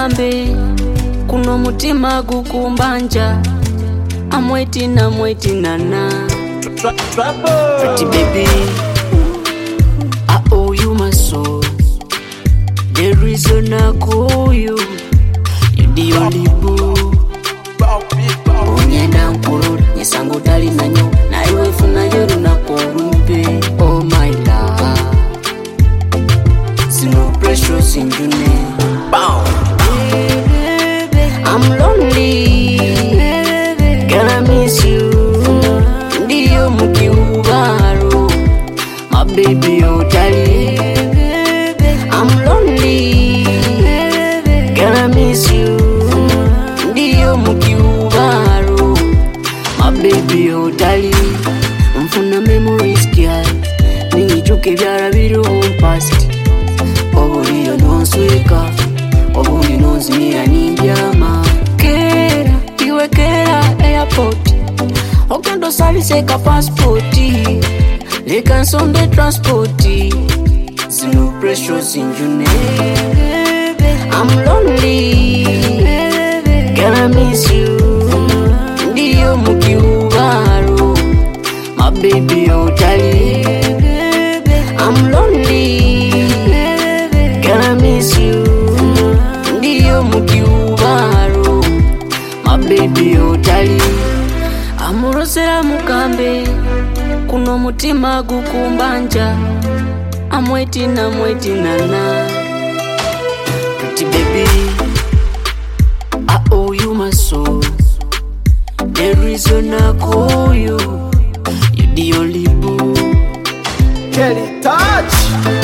mukambe kuno mutima gukumbanja. I'm waiting, nana. Pretty baby, I owe you my soul. The reason I call you, you the only boo. Onyenda nkuru, nisango dali nanyo. Na iwe funa yoru na korumpe. Oh my love, no pressure sinjune. I'm lonely, girl I miss you. Ndiyo mukiubaro, my baby otali. I'm lonely, girl I miss you. Ndiyo mukiubaro, my baby otali. Mfuna memories girl, ningichuke byara biro past. Oburiyo nonsweka, obundi nonzimira nindyama. Kera, iwe kera airport, okendo saliseka passporti. Leka nsonde transporti, zino pressure sinjune. I'm lonely, girl I miss you. Ndiyo mukiubaro, my baby otali. I'm lonely, girl I miss you. Ndiyo mukiubaro, my baby otali. Amurosera mukambe kuno mutima gukumbanja. I'm waiting, nana. Pretty baby, I owe you my soul. The reason I call you, you the only boo. Kelly Touch.